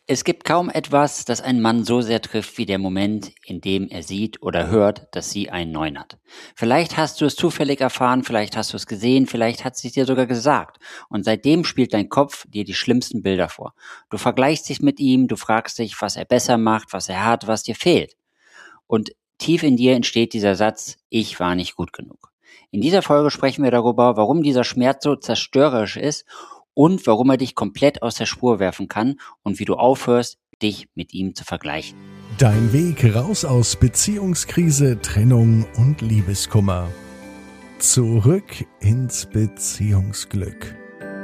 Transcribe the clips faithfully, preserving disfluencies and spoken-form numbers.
Es gibt kaum etwas, das einen Mann so sehr trifft wie der Moment, in dem er sieht oder hört, dass sie einen neuen hat. Vielleicht hast du es zufällig erfahren, vielleicht hast du es gesehen, vielleicht hat sie es dir sogar gesagt. Und seitdem spielt dein Kopf dir die schlimmsten Bilder vor. Du vergleichst dich mit ihm, du fragst dich, was er besser macht, was er hat, was dir fehlt. Und tief in dir entsteht dieser Satz, ich war nicht gut genug. In dieser Folge sprechen wir darüber, warum dieser Schmerz so zerstörerisch ist und warum er dich komplett aus der Spur werfen kann und wie du aufhörst, dich mit ihm zu vergleichen. Dein Weg raus aus Beziehungskrise, Trennung und Liebeskummer. Zurück ins Beziehungsglück.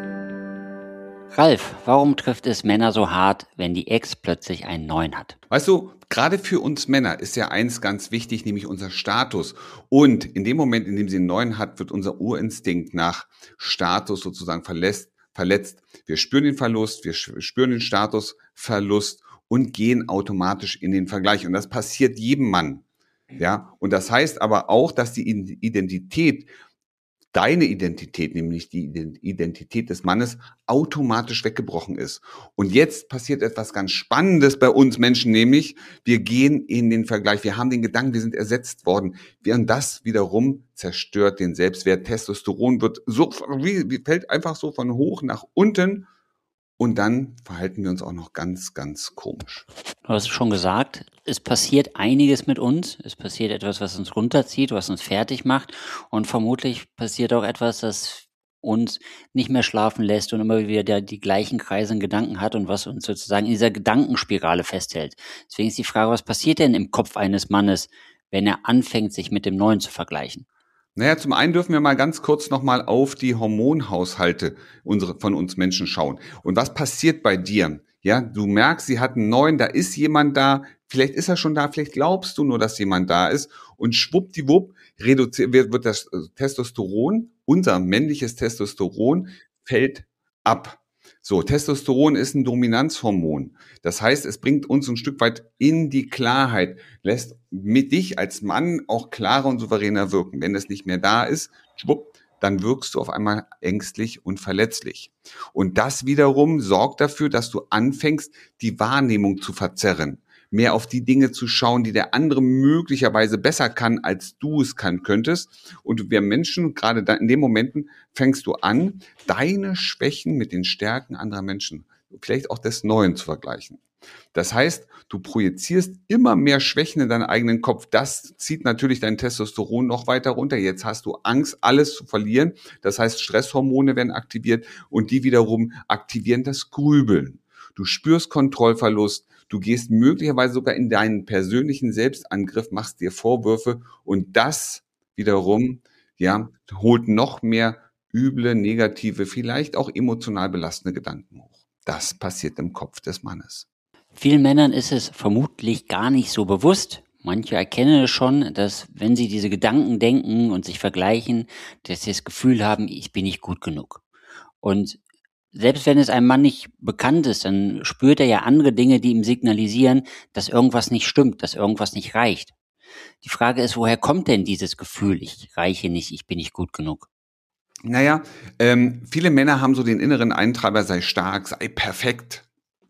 Ralf, warum trifft es Männer so hart, wenn die Ex plötzlich einen neuen hat? Weißt du, gerade für uns Männer ist ja eins ganz wichtig, nämlich unser Status. Und in dem Moment, in dem sie einen neuen hat, wird unser Urinstinkt nach Status sozusagen verletzt. verletzt. Wir spüren den Verlust, wir spüren den Statusverlust und gehen automatisch in den Vergleich. Und das passiert jedem Mann. Ja, und das heißt aber auch, dass die Identität, deine Identität, nämlich die Identität des Mannes, automatisch weggebrochen ist. Und jetzt passiert etwas ganz Spannendes bei uns Menschen, nämlich wir gehen in den Vergleich. Wir haben den Gedanken, wir sind ersetzt worden. Und das wiederum zerstört den Selbstwert. Testosteron wird so, wie, fällt einfach so von hoch nach unten. Und dann verhalten wir uns auch noch ganz, ganz komisch. Du hast es schon gesagt, es passiert einiges mit uns. Es passiert etwas, was uns runterzieht, was uns fertig macht. Und vermutlich passiert auch etwas, das uns nicht mehr schlafen lässt und immer wieder die gleichen kreisenden Gedanken hat und was uns sozusagen in dieser Gedankenspirale festhält. Deswegen ist die Frage, was passiert denn im Kopf eines Mannes, wenn er anfängt, sich mit dem Neuen zu vergleichen? Naja, zum einen dürfen wir mal ganz kurz nochmal auf die Hormonhaushalte unsere, von uns Menschen schauen. Und was passiert bei dir? Ja, du merkst, sie hat einen neuen, da ist jemand da, vielleicht ist er schon da, vielleicht glaubst du nur, dass jemand da ist und schwuppdiwupp reduziert wird, wird das Testosteron, unser männliches Testosteron, fällt ab. So, Testosteron ist ein Dominanzhormon. Das heißt, es bringt uns ein Stück weit in die Klarheit, lässt mit dich als Mann auch klarer und souveräner wirken. Wenn es nicht mehr da ist, schwupp, dann wirkst du auf einmal ängstlich und verletzlich. Und das wiederum sorgt dafür, dass du anfängst, die Wahrnehmung zu verzerren. Mehr auf die Dinge zu schauen, die der andere möglicherweise besser kann, als du es kann könntest. Und wir Menschen, gerade in den Momenten, fängst du an, deine Schwächen mit den Stärken anderer Menschen, vielleicht auch des Neuen zu vergleichen. Das heißt, du projizierst immer mehr Schwächen in deinen eigenen Kopf. Das zieht natürlich dein Testosteron noch weiter runter. Jetzt hast du Angst, alles zu verlieren. Das heißt, Stresshormone werden aktiviert und die wiederum aktivieren das Grübeln. Du spürst Kontrollverlust. Du gehst möglicherweise sogar in deinen persönlichen Selbstangriff, machst dir Vorwürfe und das wiederum, ja, holt noch mehr üble, negative, vielleicht auch emotional belastende Gedanken hoch. Das passiert im Kopf des Mannes. Vielen Männern ist es vermutlich gar nicht so bewusst. Manche erkennen es schon, dass wenn sie diese Gedanken denken und sich vergleichen, dass sie das Gefühl haben, ich bin nicht gut genug. Und selbst wenn es einem Mann nicht bekannt ist, dann spürt er ja andere Dinge, die ihm signalisieren, dass irgendwas nicht stimmt, dass irgendwas nicht reicht. Die Frage ist, woher kommt denn dieses Gefühl, ich reiche nicht, ich bin nicht gut genug? Naja, ähm, viele Männer haben so den inneren Eintreiber, sei stark, sei perfekt.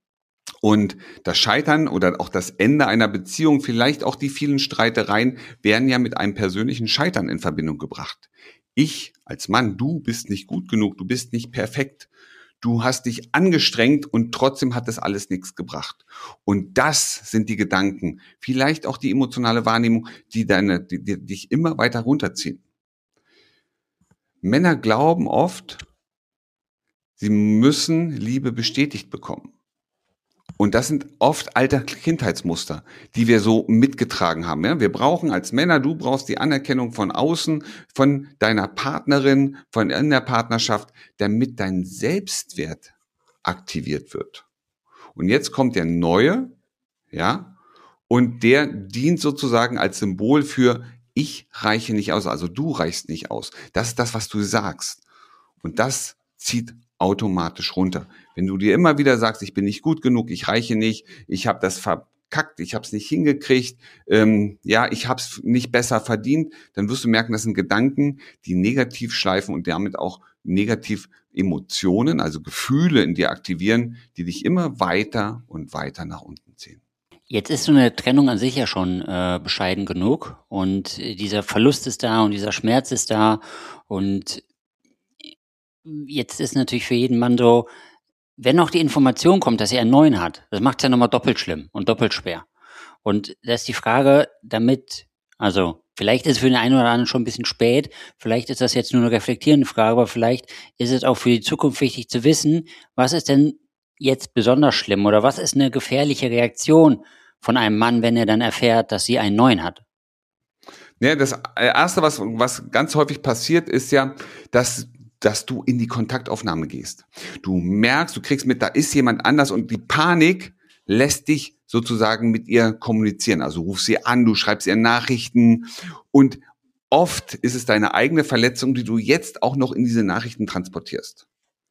Und das Scheitern oder auch das Ende einer Beziehung, vielleicht auch die vielen Streitereien, werden ja mit einem persönlichen Scheitern in Verbindung gebracht. Ich als Mann, du bist nicht gut genug, du bist nicht perfekt. Du hast dich angestrengt und trotzdem hat das alles nichts gebracht. Und das sind die Gedanken, vielleicht auch die emotionale Wahrnehmung, die, deine, die, die dich immer weiter runterziehen. Männer glauben oft, sie müssen Liebe bestätigt bekommen. Und das sind oft alte Kindheitsmuster, die wir so mitgetragen haben. Ja? Wir brauchen als Männer, du brauchst die Anerkennung von außen, von deiner Partnerin, von in der Partnerschaft, damit dein Selbstwert aktiviert wird. Und jetzt kommt der Neue, ja, und der dient sozusagen als Symbol für ich reiche nicht aus, also du reichst nicht aus. Das ist das, was du sagst. Und das zieht automatisch runter. Wenn du dir immer wieder sagst, ich bin nicht gut genug, ich reiche nicht, ich habe das verkackt, ich habe es nicht hingekriegt, ähm, ja, ich habe es nicht besser verdient, dann wirst du merken, das sind Gedanken, die negativ schleifen und damit auch negativ Emotionen, also Gefühle in dir aktivieren, die dich immer weiter und weiter nach unten ziehen. Jetzt ist so eine Trennung an sich ja schon äh, bescheiden genug und äh, dieser Verlust ist da und dieser Schmerz ist da und jetzt ist natürlich für jeden Mann so, wenn noch die Information kommt, dass er einen neuen hat, das macht's ja noch mal doppelt schlimm und doppelt schwer. Und da ist die Frage, damit also, vielleicht ist es für den einen oder anderen schon ein bisschen spät, vielleicht ist das jetzt nur 'ne reflektierende Frage, aber vielleicht ist es auch für die Zukunft wichtig zu wissen, was ist denn jetzt besonders schlimm oder was ist 'ne gefährliche Reaktion von einem Mann, wenn er dann erfährt, dass sie einen neuen hat? Ja, das Erste, was, was ganz häufig passiert, ist ja, dass, dass du in die Kontaktaufnahme gehst. Du merkst, du kriegst mit, da ist jemand anders und die Panik lässt dich sozusagen mit ihr kommunizieren. Also rufst sie an, du schreibst ihr Nachrichten und oft ist es deine eigene Verletzung, die du jetzt auch noch in diese Nachrichten transportierst.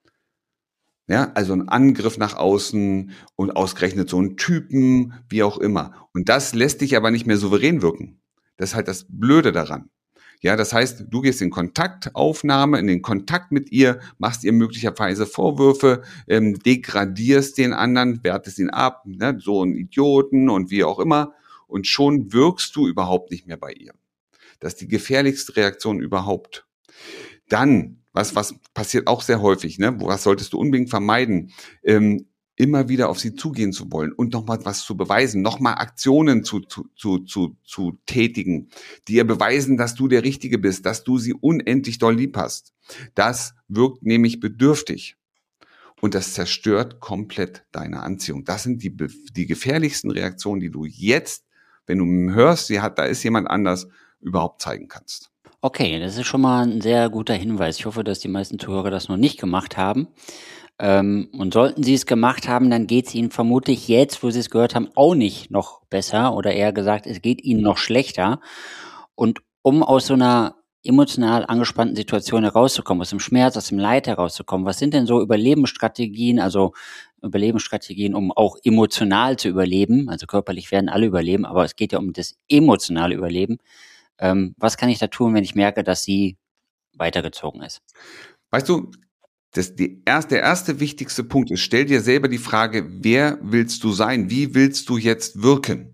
Ja, also ein Angriff nach außen und ausgerechnet so ein Typen, wie auch immer. Und das lässt dich aber nicht mehr souverän wirken. Das ist halt das Blöde daran. Ja, das heißt, du gehst in Kontaktaufnahme, in den Kontakt mit ihr, machst ihr möglicherweise Vorwürfe, ähm, degradierst den anderen, wertest ihn ab, ne, so ein Idioten und wie auch immer. Und schon wirkst du überhaupt nicht mehr bei ihr. Das ist die gefährlichste Reaktion überhaupt. Dann, was, was passiert auch sehr häufig, ne? Was solltest du unbedingt vermeiden? Ähm, immer wieder auf sie zugehen zu wollen und nochmal was zu beweisen, nochmal Aktionen zu, zu, zu, zu, zu tätigen, die ihr beweisen, dass du der Richtige bist, dass du sie unendlich doll lieb hast. Das wirkt nämlich bedürftig. Und das zerstört komplett deine Anziehung. Das sind die, die gefährlichsten Reaktionen, die du jetzt, wenn du hörst, sie hat, da ist jemand anders, überhaupt zeigen kannst. Okay, das ist schon mal ein sehr guter Hinweis. Ich hoffe, dass die meisten Zuhörer das noch nicht gemacht haben. Ähm, und sollten sie es gemacht haben, dann geht es ihnen vermutlich jetzt, wo sie es gehört haben, auch nicht noch besser oder eher gesagt, es geht ihnen noch schlechter. Und um aus so einer emotional angespannten Situation herauszukommen, aus dem Schmerz, aus dem Leid herauszukommen, was sind denn so Überlebensstrategien, also Überlebensstrategien, um auch emotional zu überleben? Also körperlich werden alle überleben, aber es geht ja um das emotionale Überleben. Ähm, was kann ich da tun, wenn ich merke, dass sie weitergezogen ist? Weißt du, das, die erste, der erste wichtigste Punkt ist, stell dir selber die Frage, wer willst du sein? Wie willst du jetzt wirken?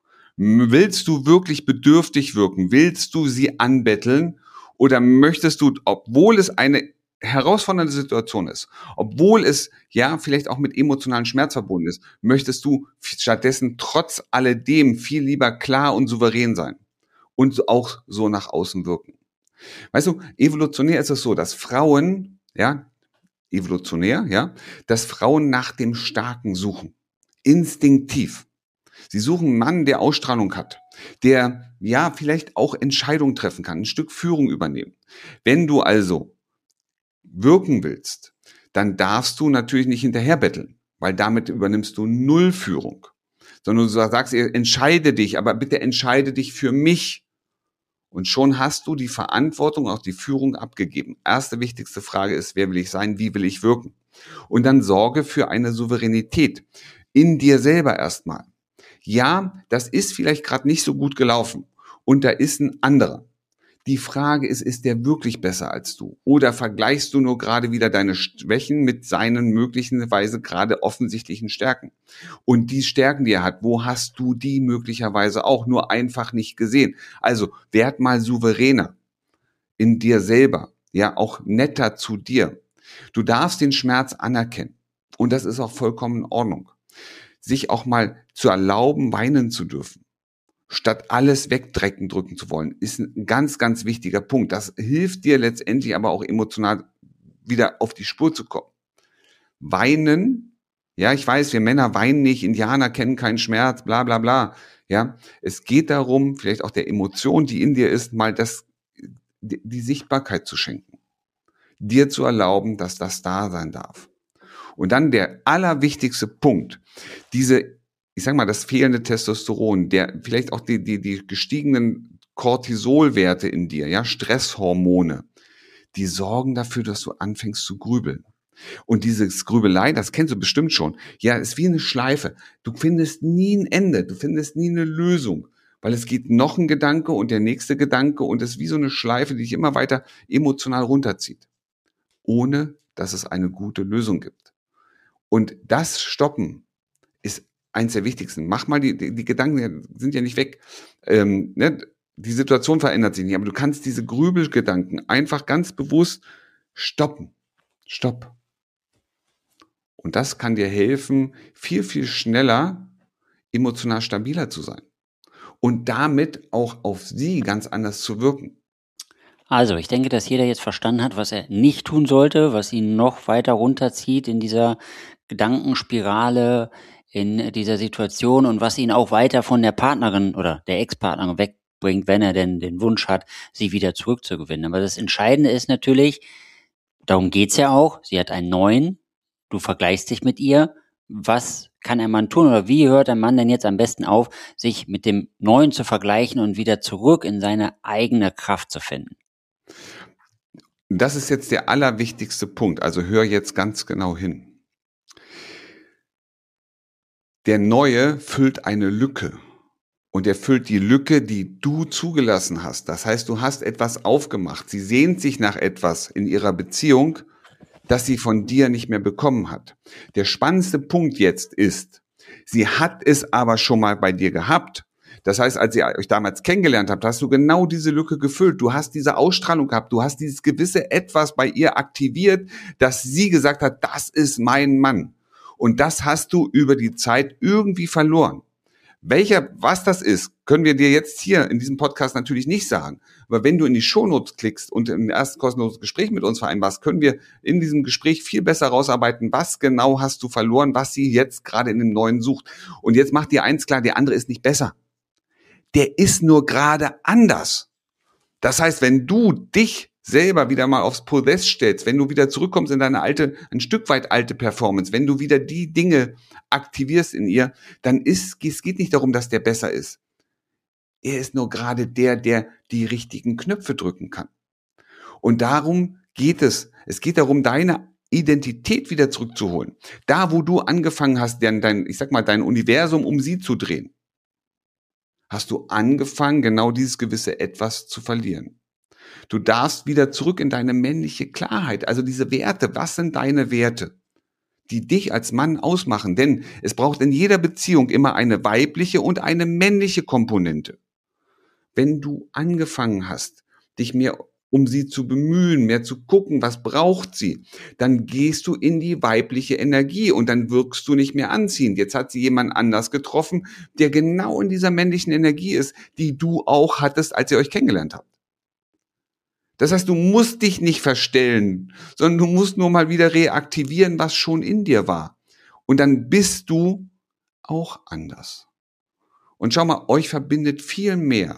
Willst du wirklich bedürftig wirken? Willst du sie anbetteln? Oder möchtest du, obwohl es eine herausfordernde Situation ist, obwohl es ja vielleicht auch mit emotionalen Schmerz verbunden ist, möchtest du stattdessen trotz alledem viel lieber klar und souverän sein und auch so nach außen wirken? Weißt du, evolutionär ist es so, dass Frauen, ja, evolutionär, ja, dass Frauen nach dem Starken suchen. Instinktiv. Sie suchen einen Mann, der Ausstrahlung hat, der, ja, vielleicht auch Entscheidungen treffen kann, ein Stück Führung übernehmen. Wenn du also wirken willst, dann darfst du natürlich nicht hinterherbetteln, weil damit übernimmst du null Führung. Sondern du sagst, entscheide dich, aber bitte entscheide dich für mich. Und schon hast du die Verantwortung, auch die Führung abgegeben. Erste wichtigste Frage ist, wer will ich sein, wie will ich wirken? Und dann sorge für eine Souveränität in dir selber erstmal. Ja, das ist vielleicht gerade nicht so gut gelaufen und da ist ein anderer. Die Frage ist, ist der wirklich besser als du? Oder vergleichst du nur gerade wieder deine Schwächen mit seinen möglicherweise gerade offensichtlichen Stärken? Und die Stärken, die er hat, wo hast du die möglicherweise auch nur einfach nicht gesehen? Also werd mal souveräner in dir selber, ja, auch netter zu dir. Du darfst den Schmerz anerkennen und das ist auch vollkommen in Ordnung. Sich auch mal zu erlauben, weinen zu dürfen, statt alles wegdrecken drücken zu wollen, ist ein ganz, ganz wichtiger Punkt. Das hilft dir letztendlich aber auch emotional wieder auf die Spur zu kommen. Weinen, ja, ich weiß, wir Männer weinen nicht, Indianer kennen keinen Schmerz, bla bla bla. Ja, es geht darum, vielleicht auch der Emotion, die in dir ist, mal das, die Sichtbarkeit zu schenken. Dir zu erlauben, dass das da sein darf. Und dann der allerwichtigste Punkt, diese, ich sag mal, das fehlende Testosteron, der vielleicht auch die, die, die gestiegenen Cortisolwerte in dir, ja, Stresshormone, die sorgen dafür, dass du anfängst zu grübeln. Und dieses Grübelei, das kennst du bestimmt schon, ja, ist wie eine Schleife. Du findest nie ein Ende, du findest nie eine Lösung, weil es geht noch ein Gedanke und der nächste Gedanke und es ist wie so eine Schleife, die dich immer weiter emotional runterzieht, ohne dass es eine gute Lösung gibt. Und das Stoppen ist eins der wichtigsten. Mach mal, die, die, die Gedanken sind ja nicht weg. Ähm, ne? Die Situation verändert sich nicht, aber du kannst diese Grübelgedanken einfach ganz bewusst stoppen. Stopp. Und das kann dir helfen, viel, viel schneller emotional stabiler zu sein. Und damit auch auf sie ganz anders zu wirken. Also, ich denke, dass jeder jetzt verstanden hat, was er nicht tun sollte, was ihn noch weiter runterzieht in dieser Gedankenspirale, in dieser Situation und was ihn auch weiter von der Partnerin oder der Ex-Partnerin wegbringt, wenn er denn den Wunsch hat, sie wieder zurückzugewinnen. Aber das Entscheidende ist natürlich, darum geht's ja auch, sie hat einen neuen, du vergleichst dich mit ihr, was kann ein Mann tun oder wie hört ein Mann denn jetzt am besten auf, sich mit dem Neuen zu vergleichen und wieder zurück in seine eigene Kraft zu finden? Das ist jetzt der allerwichtigste Punkt, also hör jetzt ganz genau hin. Der Neue füllt eine Lücke und er füllt die Lücke, die du zugelassen hast. Das heißt, du hast etwas aufgemacht. Sie sehnt sich nach etwas in ihrer Beziehung, das sie von dir nicht mehr bekommen hat. Der spannendste Punkt jetzt ist, sie hat es aber schon mal bei dir gehabt. Das heißt, als ihr euch damals kennengelernt habt, hast du genau diese Lücke gefüllt. Du hast diese Ausstrahlung gehabt. Du hast dieses gewisse Etwas bei ihr aktiviert, dass sie gesagt hat, das ist mein Mann. Und das hast du über die Zeit irgendwie verloren. Welcher, was das ist, können wir dir jetzt hier in diesem Podcast natürlich nicht sagen. Aber wenn du in die Shownotes klickst und ein erstes kostenloses Gespräch mit uns vereinbarst, können wir in diesem Gespräch viel besser rausarbeiten, was genau hast du verloren, was sie jetzt gerade in dem Neuen sucht. Und jetzt macht dir eins klar, der andere ist nicht besser. Der ist nur gerade anders. Das heißt, wenn du dich selber wieder mal aufs Podest stellst, wenn du wieder zurückkommst in deine alte, ein Stück weit alte Performance, wenn du wieder die Dinge aktivierst in ihr, dann ist, es geht nicht darum, dass der besser ist. Er ist nur gerade der, der die richtigen Knöpfe drücken kann. Und darum geht es. Es geht darum, deine Identität wieder zurückzuholen. Da, wo du angefangen hast, dein, dein, ich sag mal, dein Universum um sie zu drehen, hast du angefangen, genau dieses gewisse Etwas zu verlieren. Du darfst wieder zurück in deine männliche Klarheit, also diese Werte. Was sind deine Werte, die dich als Mann ausmachen? Denn es braucht in jeder Beziehung immer eine weibliche und eine männliche Komponente. Wenn du angefangen hast, dich mehr um sie zu bemühen, mehr zu gucken, was braucht sie, dann gehst du in die weibliche Energie und dann wirkst du nicht mehr anziehend. Jetzt hat sie jemand anders getroffen, der genau in dieser männlichen Energie ist, die du auch hattest, als ihr euch kennengelernt habt. Das heißt, du musst dich nicht verstellen, sondern du musst nur mal wieder reaktivieren, was schon in dir war. Und dann bist du auch anders. Und schau mal, euch verbindet viel mehr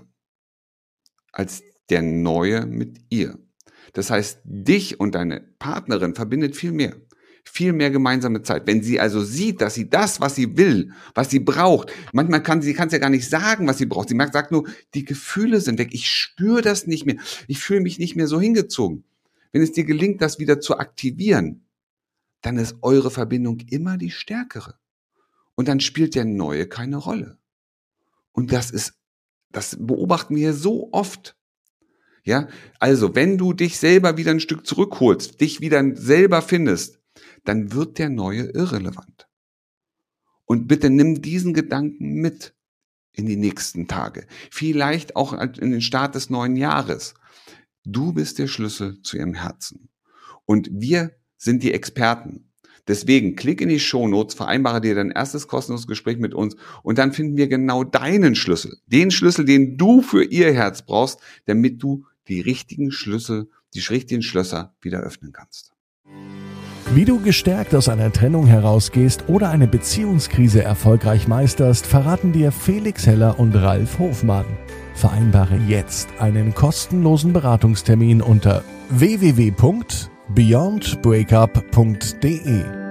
als der Neue mit ihr. Das heißt, dich und deine Partnerin verbindet viel mehr. Viel mehr gemeinsame Zeit. Wenn sie also sieht, dass sie das, was sie will, was sie braucht, manchmal kann sie kann es ja gar nicht sagen, was sie braucht. Sie merkt, sagt nur, die Gefühle sind weg. Ich spüre das nicht mehr. Ich fühle mich nicht mehr so hingezogen. Wenn es dir gelingt, das wieder zu aktivieren, dann ist eure Verbindung immer die stärkere. Und dann spielt der Neue keine Rolle. Und das ist, das beobachten wir so oft. Ja, also wenn du dich selber wieder ein Stück zurückholst, dich wieder selber findest, dann wird der Neue irrelevant. Und bitte nimm diesen Gedanken mit in die nächsten Tage. Vielleicht auch in den Start des neuen Jahres. Du bist der Schlüssel zu ihrem Herzen. Und wir sind die Experten. Deswegen klick in die Shownotes, vereinbare dir dein erstes kostenloses Gespräch mit uns und dann finden wir genau deinen Schlüssel. Den Schlüssel, den du für ihr Herz brauchst, damit du die richtigen Schlüssel, die richtigen Schlösser wieder öffnen kannst. Wie du gestärkt aus einer Trennung herausgehst oder eine Beziehungskrise erfolgreich meisterst, verraten dir Felix Heller und Ralf Hofmann. Vereinbare jetzt einen kostenlosen Beratungstermin unter w w w punkt beyond breakup punkt d e.